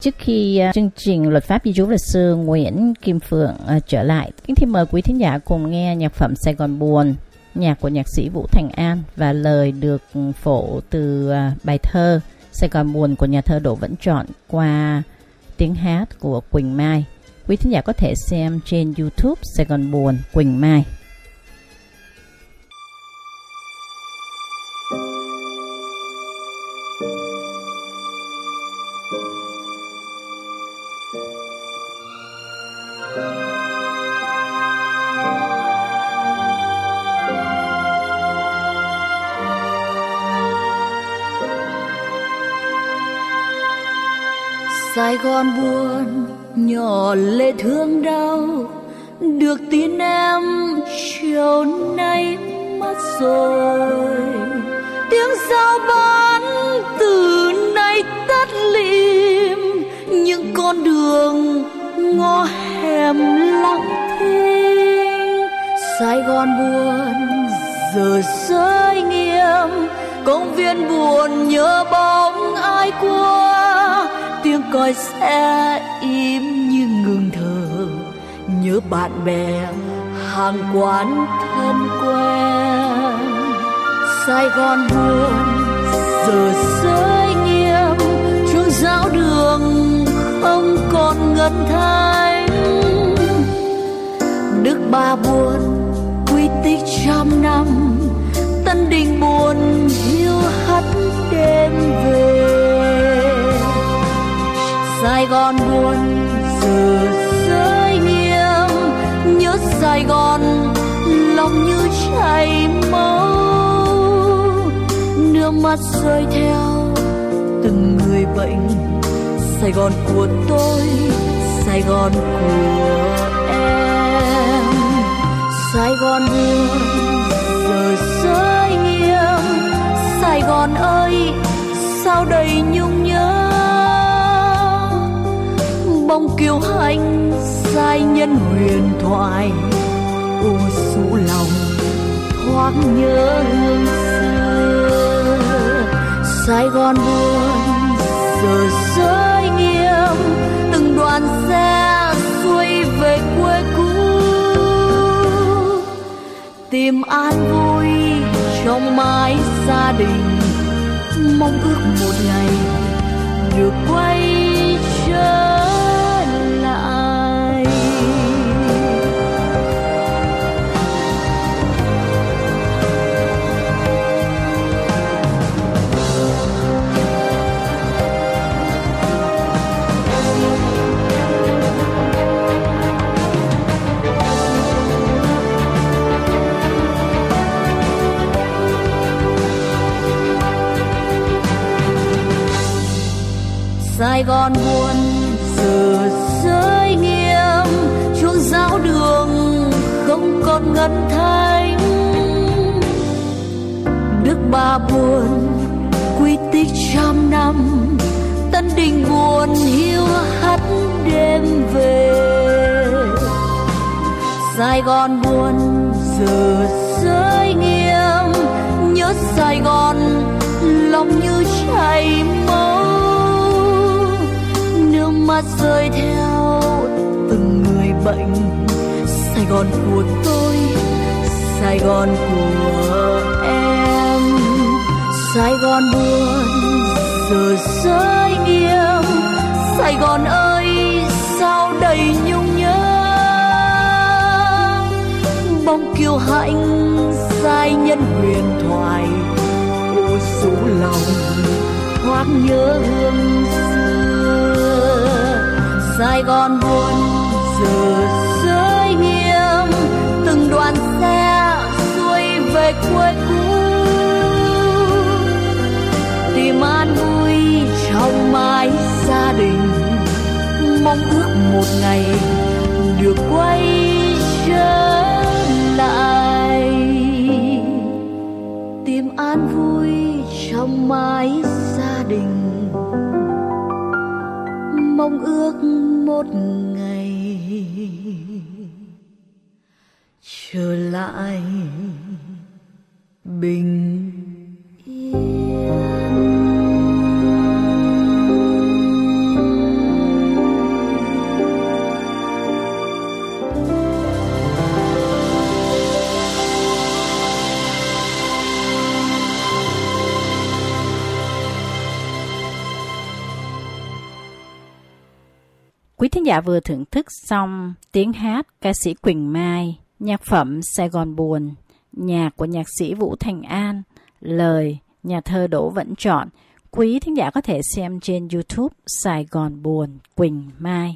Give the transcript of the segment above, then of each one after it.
Trước khi chương trình Luật pháp di trú luật sư Nguyễn Kim Phượng trở lại, kính thưa mời quý thính giả cùng nghe nhạc phẩm Sài Gòn Buồn, nhạc của nhạc sĩ Vũ Thành An và lời được phổ từ bài thơ Sài Gòn Buồn của nhà thơ Đỗ Vĩnh Trọn qua tiếng hát của Quỳnh Mai. Quý thính giả có thể xem trên YouTube Sài Gòn Buồn Quỳnh Mai. Sài Gòn buồn nhỏ lệ thương đau, được tin em chiều nay mất rồi. Tiếng giao bán từ nay tắt lịm, những con đường ngõ hẻm lặng thinh. Sài Gòn buồn giờ rơi nghiêm, công viên buồn nhớ bóng ai qua. Tiếng còi xe im như ngừng thở, nhớ bạn bè hàng quán thân quen. Sài Gòn buồn giờ rơi nghiêm, chuông giáo đường không còn ngân thanh. Đức Bà buồn quy tích trăm năm, Tân Đình buồn hiu hắt đêm về. Sài Gòn buồn giờ rơi nghiêm, nhớ Sài Gòn lòng như chảy máu. Nước mắt rơi theo từng người bệnh. Sài Gòn của tôi, Sài Gòn của em. Sài Gòn buồn giờ rơi nghiêm, Sài Gòn ơi sao đầy nhung nhớ. Bông kiêu hãnh giai nhân huyền thoại, u sụ lòng thoáng nhớ hương xưa. Sài Gòn buồn giờ rơi nghiêm, từng đoàn xe xuôi về quê cũ. Tìm an vui trong mái gia đình, mong ước một ngày được quay trở. Sài Gòn buồn giờ rơi nghiêm, chuông giáo đường không còn ngân thanh. Đức Bà buồn quy tích trăm năm, Tân Đình buồn hiu hắt đêm về. Sài Gòn buồn giờ rơi nghiêm, nhớ Sài Gòn lòng như chảy máu. Mắt rơi theo từng người bệnh. Sài Gòn của tôi, Sài Gòn của em. Sài Gòn buồn giờ rơi nghiêm, Sài Gòn ơi sao đầy nhung nhớ. Bông kiêu hãnh giai nhân huyền thoại, u sụ lòng thoáng nhớ hương xưa. Sài Gòn buồn giờ rơi nghiêm, từng đoàn xe xuôi về quê cũ. Tìm an vui trong mái gia đình, mong ước một ngày được quay trở lại. Tìm an vui trong mái gia đình, mong ước một ngày trở lại bình yên. Quý thính giả vừa thưởng thức xong tiếng hát ca sĩ Quỳnh Mai, nhạc phẩm Sài Gòn Buồn, nhạc của nhạc sĩ Vũ Thành An, lời nhà thơ Đỗ Vẫn Chọn. Quý thính giả có thể xem trên YouTube Sài Gòn Buồn Quỳnh Mai.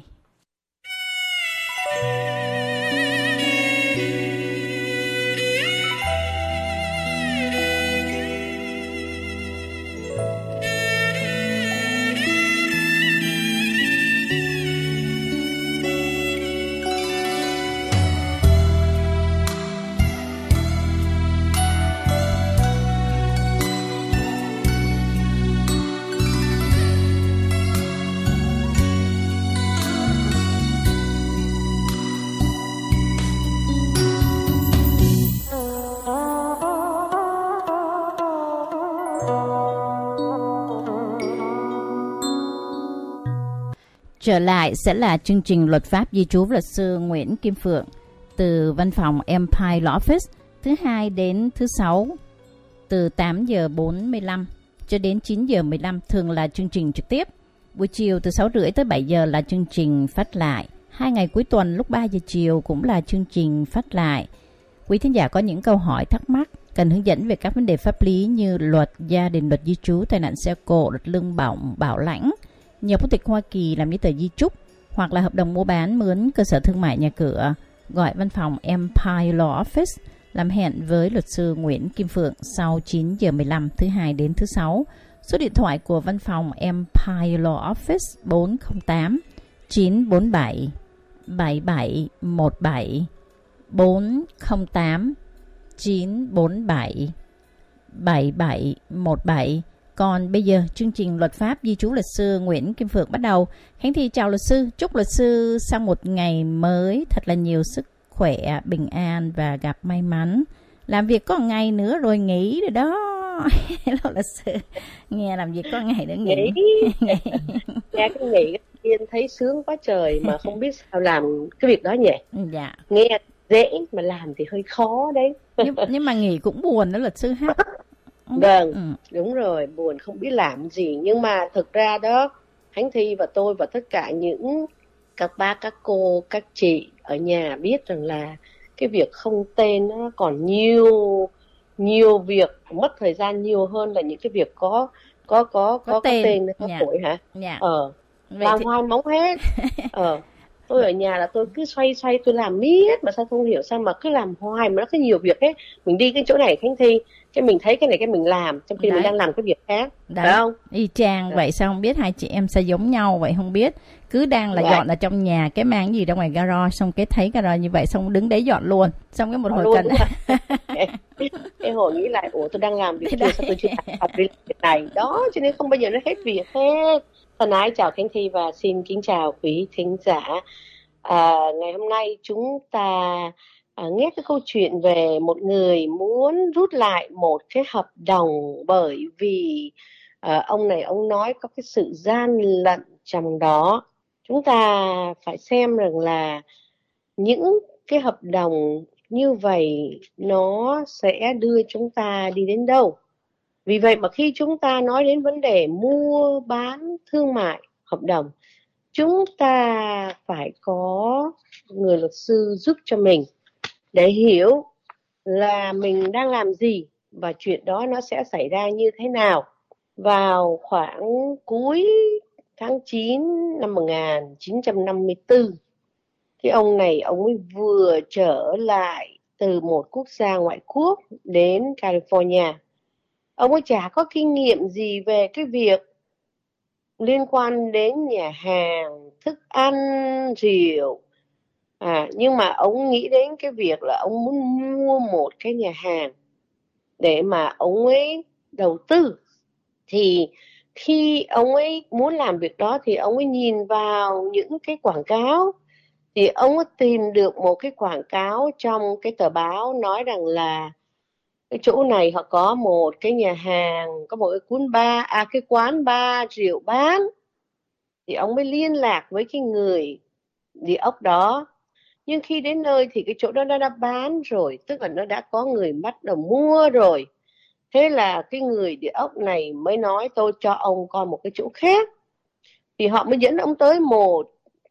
Trở lại sẽ là chương trình luật pháp di trú luật sư Nguyễn Kim Phượng từ văn phòng Empire Law Office thứ 2 đến thứ 6 từ 8 giờ 45 cho đến 9 giờ 15 thường là chương trình trực tiếp. Buổi chiều từ 6 rưỡi tới 7 giờ là chương trình phát lại. 2 ngày cuối tuần lúc 3 giờ chiều cũng là chương trình phát lại. Quý thính giả có những câu hỏi thắc mắc, cần hướng dẫn về các vấn đề pháp lý như luật gia đình, luật di trú, tai nạn xe cộ, luật lương bổng, bảo lãnh, nhờ quốc tịch Hoa Kỳ làm giấy tờ di trúc hoặc là hợp đồng mua bán mướn cơ sở thương mại nhà cửa, gọi văn phòng Empire Law Office, làm hẹn với luật sư Nguyễn Kim Phượng sau 9 giờ 15 thứ 2 đến thứ 6. Số điện thoại của văn phòng Empire Law Office 408 947 7717 408 947 7717. Còn bây giờ chương trình luật pháp di trú luật sư Nguyễn Kim Phượng bắt đầu. Khánh Thi chào luật sư, chúc luật sư sau một ngày mới thật là nhiều sức khỏe, bình an và gặp may mắn. Làm việc có một ngày nữa rồi nghỉ rồi đó. Hello luật sư, nghe làm việc có một ngày nữa nghỉ. Nghe cái nghỉ tiên thấy sướng quá trời mà không biết sao làm cái việc đó nhỉ. Dạ. Nghe dễ mà làm thì hơi khó đấy. Nhưng mà nghỉ cũng buồn đó luật sư ha. Vâng, đúng rồi, buồn không biết làm gì. Nhưng mà thực ra đó, Khánh Thi và tôi và tất cả những các bác, các cô, các chị ở nhà biết rằng là cái việc không tên nó còn nhiều việc, mất thời gian nhiều hơn là những cái việc có tên có dạ. tuổi hả? Dạ. Làm hoài móng hết. Tôi ở nhà là tôi cứ xoay tôi làm miết mà sao không hiểu sao mà cứ làm hoài mà nó cứ nhiều việc ấy. Mình đi cái chỗ này Khánh Thi, cái mình thấy cái này cái mình làm trong khi mình đang làm cái việc khác. Phải không? Y chang vậy, sao không biết hai chị em sẽ giống nhau vậy không biết. Cứ đang là dọn ở trong nhà cái mang gì ra ngoài garage, xong cái thấy garage như vậy xong đứng đấy dọn luôn. Xong cái một hồi cần cái hồi nghĩ lại tôi đang làm việc kia sao tôi chưa làm việc này đó, cho nên không bao giờ nó hết việc hết. Thân ái chào Khánh Thi và xin kính chào quý thính giả. Ngày hôm nay chúng ta nghe cái câu chuyện về một người muốn rút lại một cái hợp đồng bởi vì ông này ông nói có cái sự gian lận trong đó. Chúng ta phải xem rằng là những cái hợp đồng như vậy nó sẽ đưa chúng ta đi đến đâu. Vì vậy mà khi chúng ta nói đến vấn đề mua bán thương mại hợp đồng, chúng ta phải có người luật sư giúp cho mình để hiểu là mình đang làm gì và chuyện đó nó sẽ xảy ra như thế nào. Vào khoảng cuối tháng 9 năm 1954, thì ông này ông ấy vừa trở lại từ một quốc gia ngoại quốc đến California. Ông ấy chả có kinh nghiệm gì về cái việc liên quan đến nhà hàng, thức ăn, rượu. Nhưng mà ông nghĩ đến cái việc là ông muốn mua một cái nhà hàng để mà ông ấy đầu tư. Thì khi ông ấy muốn làm việc đó thì ông ấy nhìn vào những cái quảng cáo. Thì ông ấy tìm được một cái quảng cáo trong cái tờ báo nói rằng là cái chỗ này họ có một cái nhà hàng, có một cái quán bar rượu bán. Thì ông mới liên lạc với cái người địa ốc đó. Nhưng khi đến nơi thì cái chỗ đó nó đã bán rồi, tức là nó đã có người bắt đầu mua rồi. Thế là cái người địa ốc này mới nói tôi cho ông coi một cái chỗ khác. Thì họ mới dẫn ông tới một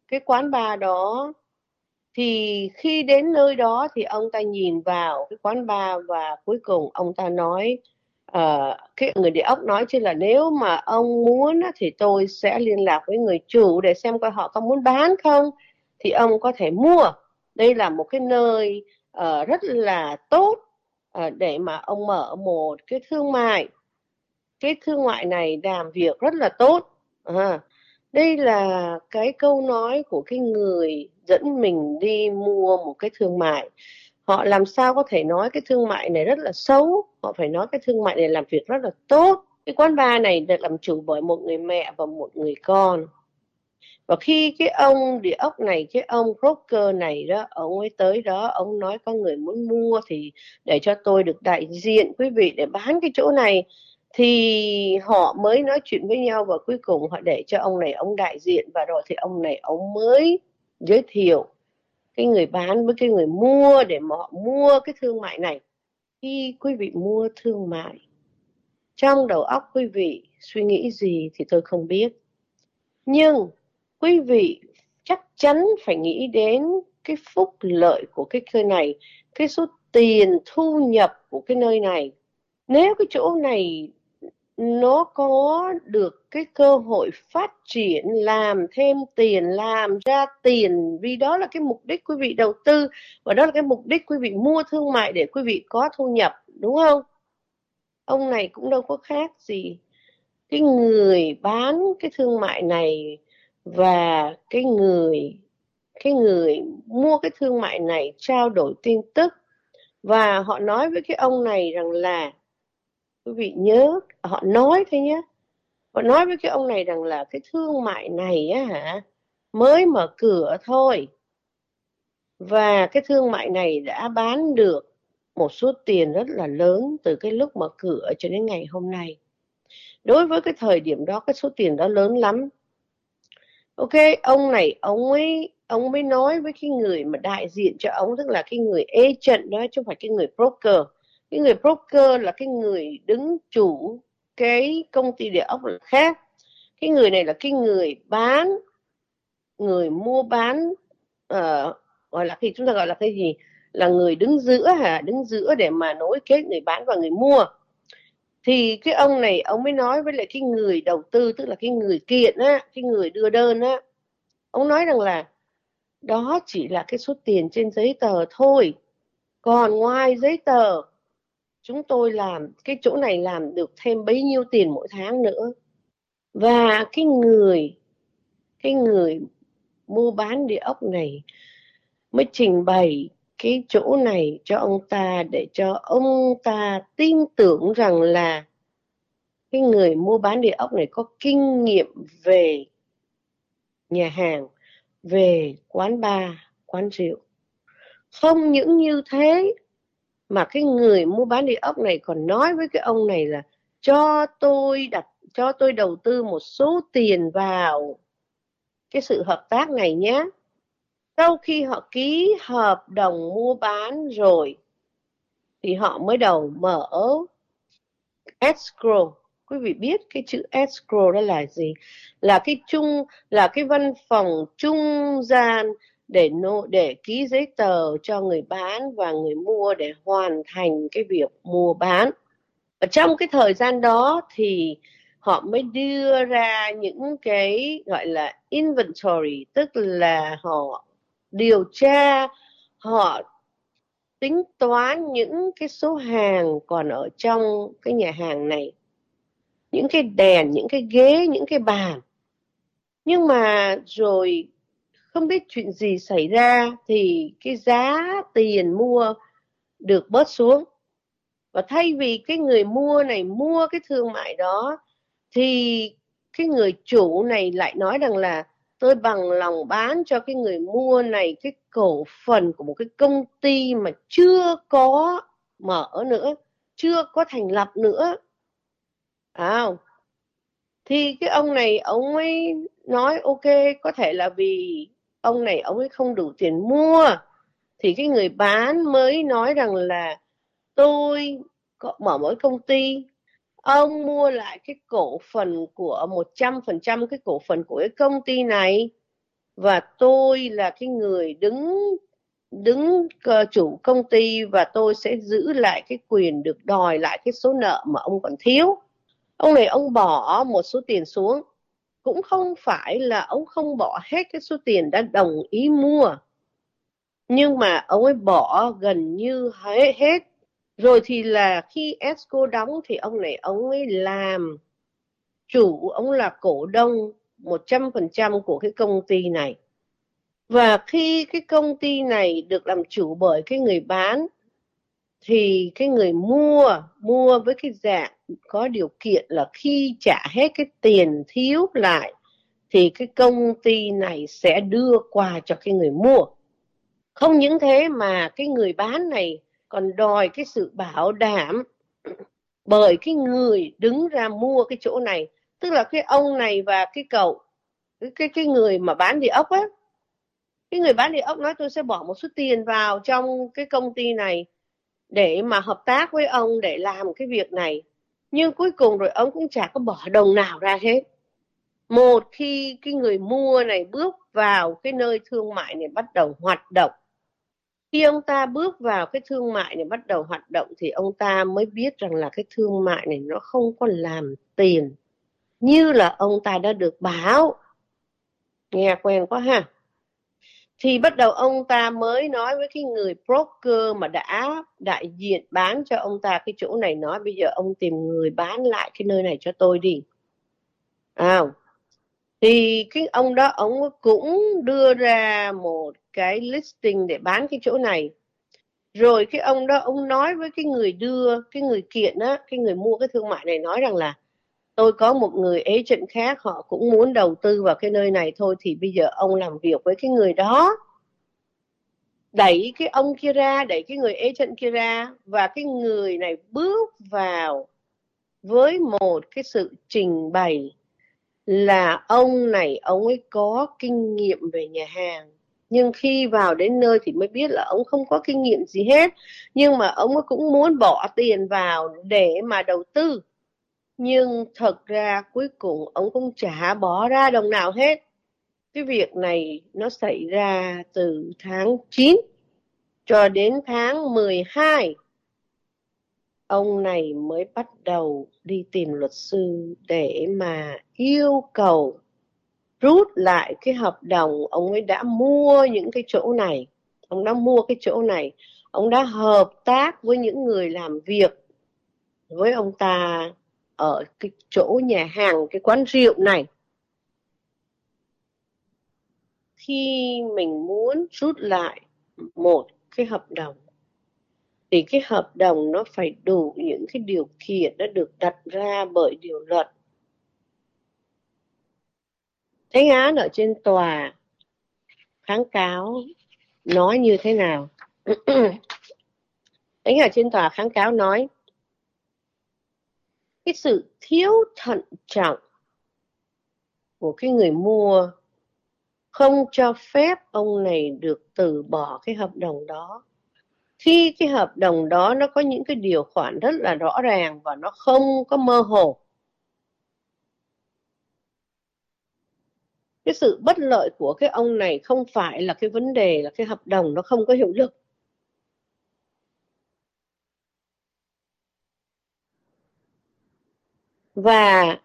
cái quán bar đó. Thì khi đến nơi đó thì ông ta nhìn vào cái quán bar và cuối cùng ông ta nói, cái người địa ốc nói chứ là nếu mà ông muốn thì tôi sẽ liên lạc với người chủ để xem coi họ có muốn bán không, thì ông có thể mua. Đây là một cái nơi rất là tốt để mà ông mở một cái thương mại. Cái thương mại này làm việc rất là tốt. Đây là cái câu nói của cái người dẫn mình đi mua một cái thương mại. Họ làm sao có thể nói cái thương mại này rất là xấu, họ phải nói cái thương mại này làm việc rất là tốt. Cái quán bar này được làm chủ bởi một người mẹ và một người con. Và khi cái ông địa ốc này, cái ông broker này đó, ông ấy tới đó, ông nói có người muốn mua thì để cho tôi được đại diện quý vị để bán cái chỗ này. Thì họ mới nói chuyện với nhau và cuối cùng họ để cho ông này ông đại diện, và rồi thì ông này ông mới giới thiệu cái người bán với cái người mua để mà họ mua cái thương mại này. Khi quý vị mua thương mại, trong đầu óc quý vị suy nghĩ gì thì tôi không biết. Nhưng quý vị chắc chắn phải nghĩ đến cái phúc lợi của cái nơi này, cái số tiền thu nhập của cái nơi này. Nếu cái chỗ này nó có được cái cơ hội phát triển, làm thêm tiền, làm ra tiền, vì đó là cái mục đích quý vị đầu tư và đó là cái mục đích quý vị mua thương mại để quý vị có thu nhập, đúng không? Ông này cũng đâu có khác gì cái người bán cái thương mại này và cái người mua cái thương mại này trao đổi tin tức. Và họ nói với cái ông này rằng là, quý vị nhớ, họ nói thế nhé, họ nói với cái ông này rằng là cái thương mại này á mới mở cửa thôi, và cái thương mại này đã bán được một số tiền rất là lớn từ cái lúc mở cửa cho đến ngày hôm nay. Đối với cái thời điểm đó, cái số tiền đó lớn lắm. Ok, ông này ông mới nói với cái người mà đại diện cho ông, tức là cái người agent đó, chứ không phải cái người broker. Cái người broker là cái người đứng chủ cái công ty địa ốc là khác. Cái người này là cái người bán, người mua bán, gọi là chúng ta gọi là cái gì, là người đứng giữa đứng giữa để mà nối kết người bán và người mua. Thì cái ông này ông mới nói với lại cái người đầu tư, tức là cái người kiện á, cái người đưa đơn á, ông nói rằng là đó chỉ là cái số tiền trên giấy tờ thôi, còn ngoài giấy tờ chúng tôi làm cái chỗ này làm được thêm bấy nhiêu tiền mỗi tháng nữa. Và cái người mua bán địa ốc này mới trình bày cái chỗ này cho ông ta để cho ông ta tin tưởng rằng là cái người mua bán địa ốc này có kinh nghiệm về nhà hàng, về quán bar, quán rượu. Không những như thế mà cái người mua bán địa ốc này còn nói với cái ông này là cho tôi đầu tư một số tiền vào cái sự hợp tác này nhé. Sau khi họ ký hợp đồng mua bán rồi thì họ mới đầu mở escrow. Quý vị biết cái chữ escrow đó là gì? Là cái văn phòng trung gian để ký giấy tờ cho người bán và người mua để hoàn thành cái việc mua bán. Ở trong cái thời gian đó thì họ mới đưa ra những cái gọi là inventory, tức là họ điều tra, họ tính toán những cái số hàng còn ở trong cái nhà hàng này, những cái đèn, những cái ghế, những cái bàn. Nhưng mà rồi không biết chuyện gì xảy ra thì cái giá tiền mua được bớt xuống. Và thay vì cái người mua này mua cái thương mại đó thì cái người chủ này lại nói rằng là tôi bằng lòng bán cho cái người mua này cái cổ phần của một cái công ty mà chưa có mở nữa, chưa có thành lập nữa. Thì cái ông này ông ấy nói ok, có thể là vì ông này ông ấy không đủ tiền mua, thì cái người bán mới nói rằng là tôi mở một công ty, ông mua lại cái cổ phần của 100% cái cổ phần của cái công ty này, và tôi là cái người đứng chủ công ty, và tôi sẽ giữ lại cái quyền được đòi lại cái số nợ mà ông còn thiếu. Ông này ông bỏ một số tiền xuống, cũng không phải là ông không bỏ hết cái số tiền đã đồng ý mua, nhưng mà ông ấy bỏ gần như hết. Rồi thì là khi Esco đóng thì ông này ông ấy làm chủ, ông là cổ đông 100% của cái công ty này. Và khi cái công ty này được làm chủ bởi cái người bán, thì cái người mua với cái dạng có điều kiện là khi trả hết cái tiền thiếu lại thì cái công ty này sẽ đưa quà cho cái người mua. Không những thế mà cái người bán này còn đòi cái sự bảo đảm bởi cái người đứng ra mua cái chỗ này, tức là cái ông này và cái cậu, cái người mà bán địa ốc á. Cái người bán địa ốc nói tôi sẽ bỏ một số tiền vào trong cái công ty này để mà hợp tác với ông để làm cái việc này. Nhưng cuối cùng rồi ông cũng chả có bỏ đồng nào ra hết. Một khi cái người mua này bước vào cái nơi thương mại này bắt đầu hoạt động, khi ông ta bước vào cái thương mại này bắt đầu hoạt động thì ông ta mới biết rằng là cái thương mại này nó không có làm tiền như là ông ta đã được báo. Nghe quen quá ha. Thì bắt đầu ông ta mới nói với cái người broker mà đã đại diện bán cho ông ta cái chỗ này, nói bây giờ ông tìm người bán lại cái nơi này cho tôi đi. Thì cái ông đó ông cũng đưa ra một cái listing để bán cái chỗ này. Rồi cái ông đó ông nói với cái người đưa, cái người kiện á, cái người mua cái thương mại này nói rằng là tôi có một người agent khác họ cũng muốn đầu tư vào cái nơi này thôi, thì bây giờ ông làm việc với cái người đó, đẩy cái ông kia ra, đẩy cái người agent kia ra, và cái người này bước vào với một cái sự trình bày là ông này ông ấy có kinh nghiệm về nhà hàng. Nhưng khi vào đến nơi thì mới biết là ông không có kinh nghiệm gì hết, nhưng mà ông ấy cũng muốn bỏ tiền vào để mà đầu tư. Nhưng thật ra cuối cùng ông cũng chả bỏ ra đồng nào hết. Cái việc này nó xảy ra từ tháng 9 cho đến tháng 12. Ông này mới bắt đầu đi tìm luật sư để mà yêu cầu rút lại cái hợp đồng. Ông ấy đã mua những cái chỗ này, ông đã mua cái chỗ này, ông đã hợp tác với những người làm việc với ông ta ở cái chỗ nhà hàng, cái quán rượu này. Khi mình muốn rút lại một cái hợp đồng thì cái hợp đồng nó phải đủ những cái điều kiện đã được đặt ra bởi điều luật. Thánh án ở trên tòa kháng cáo nói như thế nào? Thánh ở trên tòa kháng cáo nói cái sự thiếu thận trọng của cái người mua không cho phép ông này được từ bỏ cái hợp đồng đó, khi cái hợp đồng đó nó có những cái điều khoản rất là rõ ràng và nó không có mơ hồ. Cái sự bất lợi của cái ông này không phải là cái vấn đề là cái hợp đồng nó không có hiệu lực. Và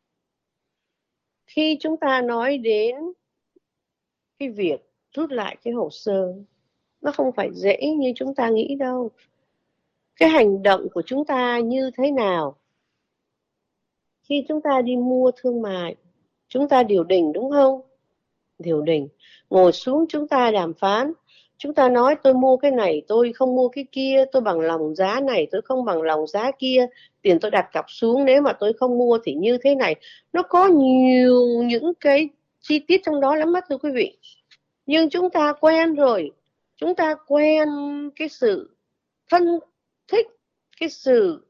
khi chúng ta nói đến cái việc rút lại cái hồ sơ, nó không phải dễ như chúng ta nghĩ đâu. Cái hành động của chúng ta như thế nào? Khi chúng ta đi mua thương mại, chúng ta điều đình đúng không? Điều đình, ngồi xuống chúng ta đàm phán. Chúng ta nói tôi mua cái này, tôi không mua cái kia, tôi bằng lòng giá này, tôi không bằng lòng giá kia, tiền tôi đặt cọc xuống, nếu mà tôi không mua thì như thế này. Nó có nhiều những cái chi tiết trong đó lắm thưa quý vị. Nhưng chúng ta quen rồi, chúng ta quen cái sự thân thích, cái sự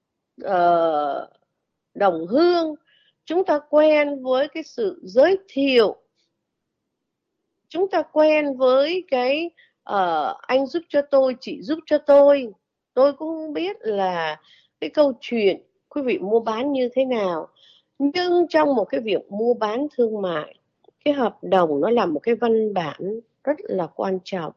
đồng hương, chúng ta quen với cái sự giới thiệu, chúng ta quen với cái anh giúp cho tôi, chị giúp cho tôi cũng không biết là cái câu chuyện quý vị mua bán như thế nào. Nhưng trong một cái việc mua bán thương mại, cái hợp đồng nó là một cái văn bản rất là quan trọng.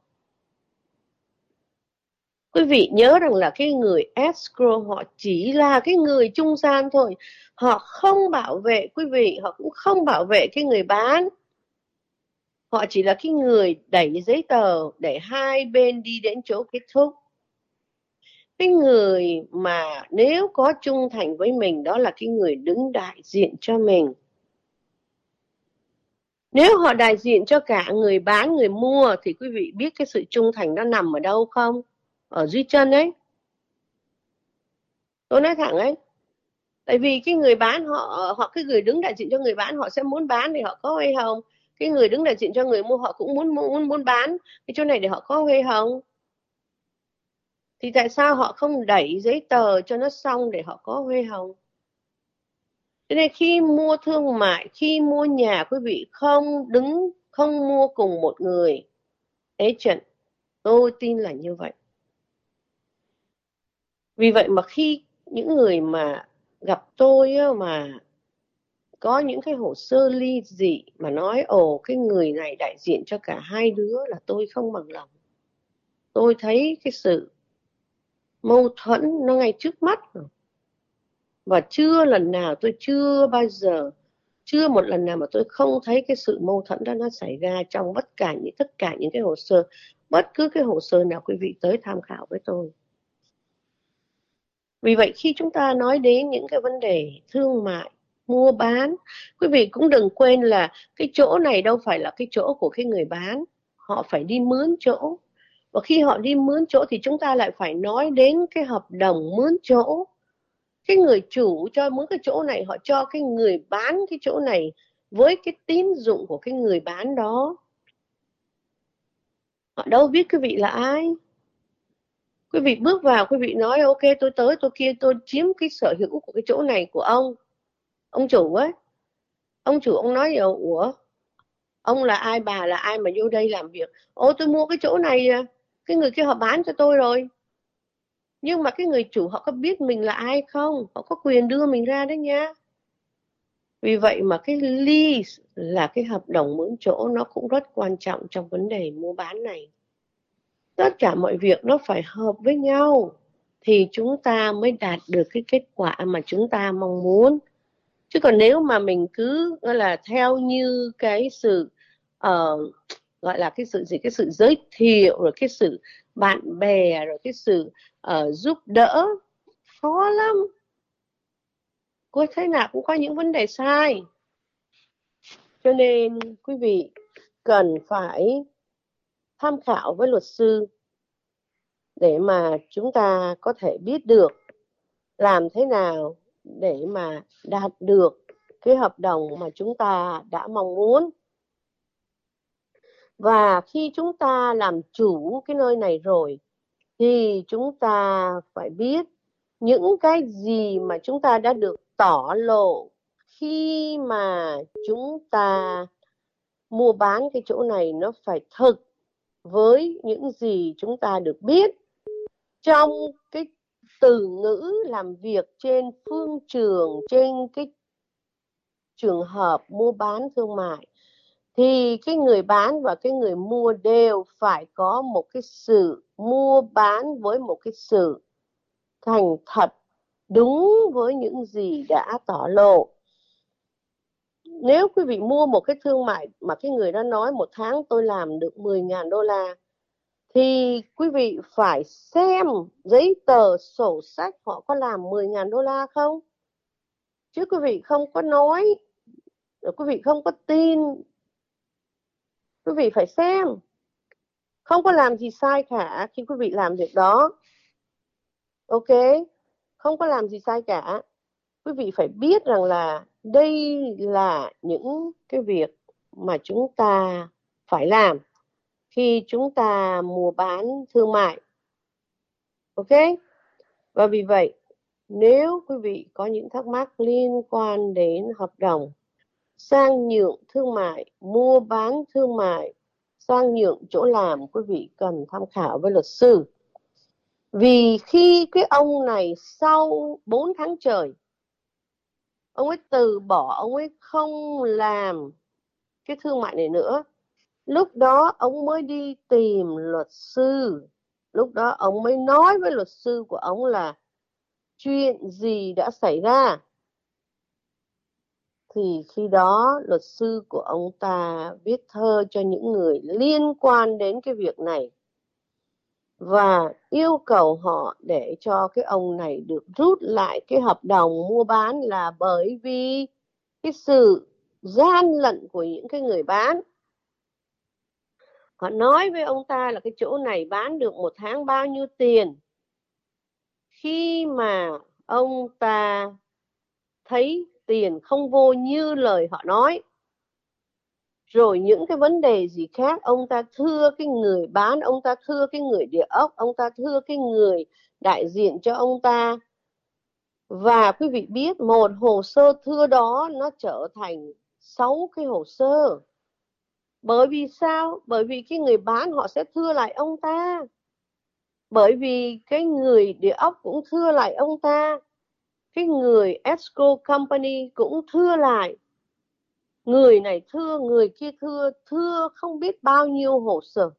Quý vị nhớ rằng là cái người escrow họ chỉ là cái người trung gian thôi. Họ không bảo vệ quý vị, họ cũng không bảo vệ cái người bán. Họ chỉ là cái người đẩy giấy tờ để hai bên đi đến chỗ kết thúc. Cái người mà nếu có trung thành với mình đó là cái người đứng đại diện cho mình. Nếu họ đại diện cho cả người bán, người mua thì quý vị biết cái sự trung thành nó nằm ở đâu không? Ở dưới chân ấy. Tôi nói thẳng ấy. Tại vì cái người bán họ cái người đứng đại diện cho người bán họ sẽ muốn bán để họ có hay không? Cái người đứng đại diện cho người mua họ cũng muốn bán cái chỗ này để họ có hay không? Thì tại sao họ không đẩy giấy tờ cho nó xong để họ có hay không? Cho nên khi mua thương mại, khi mua nhà, quý vị không mua cùng một người agent. Tôi tin là như vậy. Vì vậy mà khi những người mà gặp tôi mà có những cái hồ sơ ly dị mà nói cái người này đại diện cho cả hai đứa là tôi không bằng lòng. Tôi thấy cái sự mâu thuẫn nó ngay trước mắt rồi. Và chưa một lần nào mà tôi không thấy cái sự mâu thuẫn đó nó xảy ra trong tất cả những cái hồ sơ, bất cứ cái hồ sơ nào quý vị tới tham khảo với tôi. Vì vậy khi chúng ta nói đến những cái vấn đề thương mại, mua bán, quý vị cũng đừng quên là cái chỗ này đâu phải là cái chỗ của cái người bán, họ phải đi mướn chỗ. Và khi họ đi mướn chỗ thì chúng ta lại phải nói đến cái hợp đồng mướn chỗ. Cái người chủ cho mướn cái chỗ này, họ cho cái người bán cái chỗ này với cái tín dụng của cái người bán đó. Họ đâu biết quý vị là ai. Quý vị bước vào, quý vị nói ok tôi tới, tôi kia, tôi chiếm cái sở hữu của cái chỗ này của ông chủ ấy. Ông chủ ông nói ủa, ông là ai, bà là ai mà vô đây làm việc? Tôi mua cái chỗ này, cái người kia họ bán cho tôi rồi. Nhưng mà cái người chủ họ có biết mình là ai không? Họ có quyền đưa mình ra đấy nha. Vì vậy mà cái lease là cái hợp đồng mướn chỗ nó cũng rất quan trọng trong vấn đề mua bán này. Tất cả mọi việc nó phải hợp với nhau thì chúng ta mới đạt được cái kết quả mà chúng ta mong muốn. Chứ còn nếu mà mình cứ là theo như cái sự gọi là cái sự gì, cái sự giới thiệu, rồi cái sự bạn bè, rồi cái sự giúp đỡ, khó lắm. Cô thấy nào cũng có những vấn đề sai. Cho nên quý vị cần phải tham khảo với luật sư để mà chúng ta có thể biết được làm thế nào để mà đạt được cái hợp đồng mà chúng ta đã mong muốn. Và khi chúng ta làm chủ cái nơi này rồi thì chúng ta phải biết những cái gì mà chúng ta đã được tỏ lộ khi mà chúng ta mua bán cái chỗ này, nó phải thực với những gì chúng ta được biết trong cái từ ngữ làm việc trên phương trường, trên cái trường hợp mua bán thương mại. Thì cái người bán và cái người mua đều phải có một cái sự mua bán với một cái sự thành thật, đúng với những gì đã tỏ lộ. Nếu quý vị mua một cái thương mại mà cái người đó nói một tháng tôi làm được 10.000 đô la, thì quý vị phải xem giấy tờ sổ sách họ có làm 10.000 đô la không. Chứ quý vị không có nói, quý vị không có tin, quý vị phải xem. Không có làm gì sai cả khi quý vị làm việc đó. Ok, không có làm gì sai cả. Quý vị phải biết rằng là đây là những cái việc mà chúng ta phải làm khi chúng ta mua bán thương mại. Ok? Và vì vậy, nếu quý vị có những thắc mắc liên quan đến hợp đồng, sang nhượng thương mại, mua bán thương mại, sang nhượng chỗ làm, quý vị cần tham khảo với luật sư. Vì khi cái ông này sau 4 tháng trời, ông ấy từ bỏ, ông ấy không làm cái thương mại này nữa. Lúc đó ông mới đi tìm luật sư. Lúc đó ông mới nói với luật sư của ông là chuyện gì đã xảy ra. Thì khi đó luật sư của ông ta viết thơ cho những người liên quan đến cái việc này và yêu cầu họ để cho cái ông này được rút lại cái hợp đồng mua bán, là bởi vì cái sự gian lận của những cái người bán. Họ nói với ông ta là cái chỗ này bán được một tháng bao nhiêu tiền. Khi mà ông ta thấy tiền không vô như lời họ nói, rồi những cái vấn đề gì khác, ông ta thưa cái người bán, ông ta thưa cái người địa ốc, ông ta thưa cái người đại diện cho ông ta. Và quý vị biết, một hồ sơ thưa đó nó trở thành 6 cái hồ sơ. Bởi vì sao? Bởi vì cái người bán họ sẽ thưa lại ông ta. Bởi vì cái người địa ốc cũng thưa lại ông ta. Cái người escrow company cũng thưa lại. Người này thưa, người kia thưa không biết bao nhiêu hồ sơ.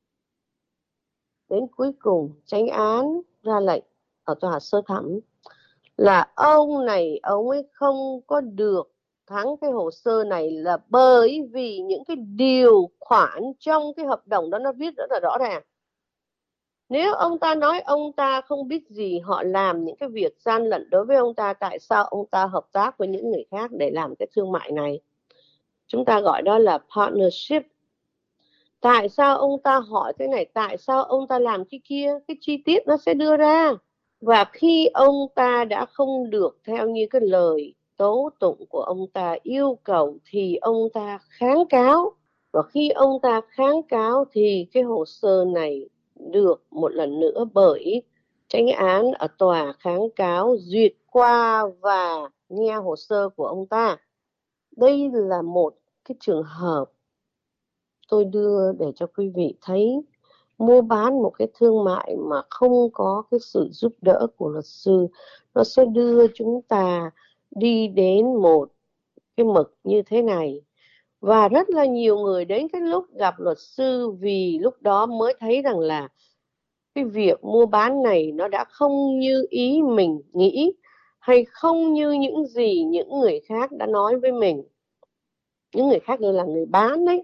Đến cuối cùng chánh án ra lệnh ở tòa sơ thẩm là ông này, ông ấy không có được thắng cái hồ sơ này là bởi vì những cái điều khoản trong cái hợp đồng đó nó viết rất là rõ ràng. Nếu ông ta nói ông ta không biết gì, họ làm những cái việc gian lận đối với ông ta, tại sao ông ta hợp tác với những người khác để làm cái thương mại này? Chúng ta gọi đó là partnership. Tại sao ông ta hỏi thế này, tại sao ông ta làm cái kia, cái chi tiết nó sẽ đưa ra. Và khi ông ta đã không được theo như cái lời tố tụng của ông ta yêu cầu thì ông ta kháng cáo. Và khi ông ta kháng cáo thì cái hồ sơ này được một lần nữa bởi chánh án ở tòa kháng cáo duyệt qua và nghe hồ sơ của ông ta. Đây là một cái trường hợp tôi đưa để cho quý vị thấy mua bán một cái thương mại mà không có cái sự giúp đỡ của luật sư, nó sẽ đưa chúng ta đi đến một cái mực như thế này. Và rất là nhiều người đến cái lúc gặp luật sư vì lúc đó mới thấy rằng là cái việc mua bán này nó đã không như ý mình nghĩ, hay không như những gì những người khác đã nói với mình. Những người khác đây là người bán đấy,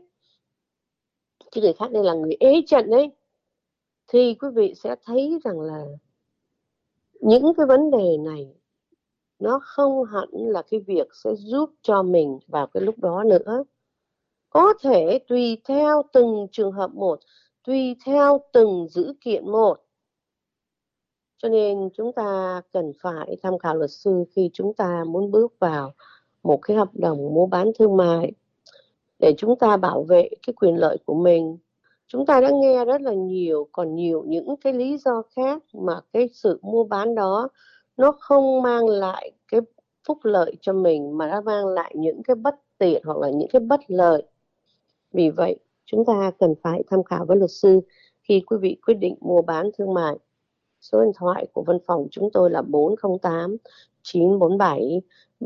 chứ người khác đây là người ế trận đấy. Thì quý vị sẽ thấy rằng là những cái vấn đề này nó không hẳn là cái việc sẽ giúp cho mình vào cái lúc đó nữa. Có thể tùy theo từng trường hợp một, tùy theo từng dữ kiện một. Cho nên chúng ta cần phải tham khảo luật sư khi chúng ta muốn bước vào một cái hợp đồng mua bán thương mại để chúng ta bảo vệ cái quyền lợi của mình. Chúng ta đã nghe rất là nhiều, còn nhiều những cái lý do khác mà cái sự mua bán đó nó không mang lại cái phúc lợi cho mình mà nó mang lại những cái bất tiện hoặc là những cái bất lợi. Vì vậy, chúng ta cần phải tham khảo với luật sư khi quý vị quyết định mua bán thương mại. Số điện thoại của văn phòng chúng tôi là 408 947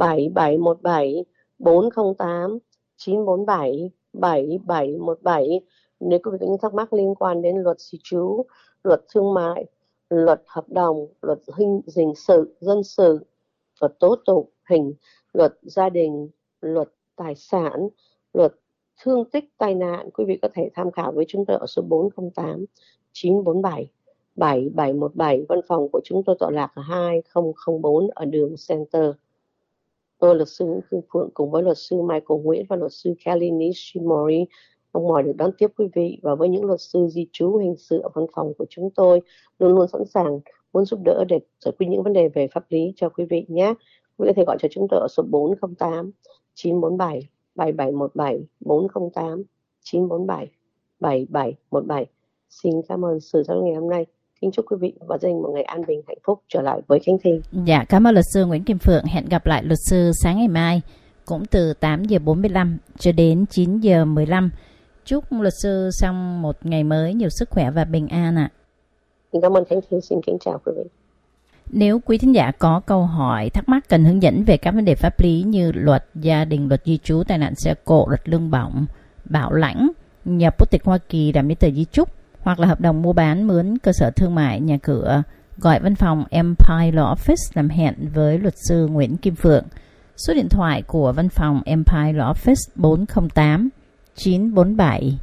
7717, 408 947 7717. Nếu quý vị có những thắc mắc liên quan đến luật di trú, luật thương mại, luật hợp đồng, luật hình sự, dân sự, luật tố tụng hình, luật gia đình, luật tài sản, luật thương tích tai nạn, quý vị có thể tham khảo với chúng tôi ở số 408 947 7717. Văn phòng của chúng tôi tọa lạc ở 2004 ở đường Center. Tôi luật sư Nguyễn Kim Phượng cùng với luật sư Michael Nguyễn và luật sư Kelly Nishimori mong mỏi được đón tiếp quý vị, và với những luật sư di trú hình sự ở văn phòng của chúng tôi luôn luôn sẵn sàng muốn giúp đỡ để giải quyết những vấn đề về pháp lý cho quý vị nhé. Quý vị có thể gọi cho chúng tôi ở số 408 947 7717, 408 947 7717. Xin cảm ơn sự giao lưu ngày hôm nay. Kính chúc quý vị và gia đình một ngày an bình hạnh phúc. Trở lại với Khánh Thi. Dạ, cảm ơn luật sư Nguyễn Kim Phượng. Hẹn gặp lại luật sư sáng ngày mai cũng từ 8 giờ 45 cho đến 9 giờ 15. Chúc luật sư xong một ngày mới nhiều sức khỏe và bình an ạ. Xin cảm ơn Khánh Thi. Xin kính chào quý vị. Nếu quý thính giả có câu hỏi, thắc mắc cần hướng dẫn về các vấn đề pháp lý như luật gia đình, luật di trú, tai nạn xe cộ, luật lương bổng, bảo lãnh, nhập quốc tịch Hoa Kỳ, làm giấy tờ di chúc hoặc là hợp đồng mua bán, mướn cơ sở thương mại, nhà cửa, gọi văn phòng Empire Law Office làm hẹn với luật sư Nguyễn Kim Phượng. Số điện thoại của văn phòng Empire Law Office 408 947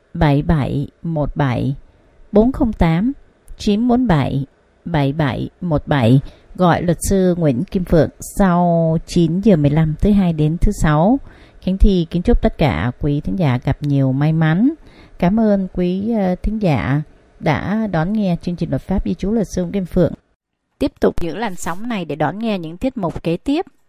7717 408 947 7717. Gọi luật sư Nguyễn Kim Phượng sau 9 giờ 15 thứ Hai đến thứ Sáu. Khánh Thi kính chúc tất cả quý thính giả gặp nhiều may mắn. Cảm ơn quý thính giả đã đón nghe chương trình Luật pháp di trú luật sư Nguyễn Kim Phượng. Tiếp tục giữ làn sóng này để đón nghe những tiết mục kế tiếp.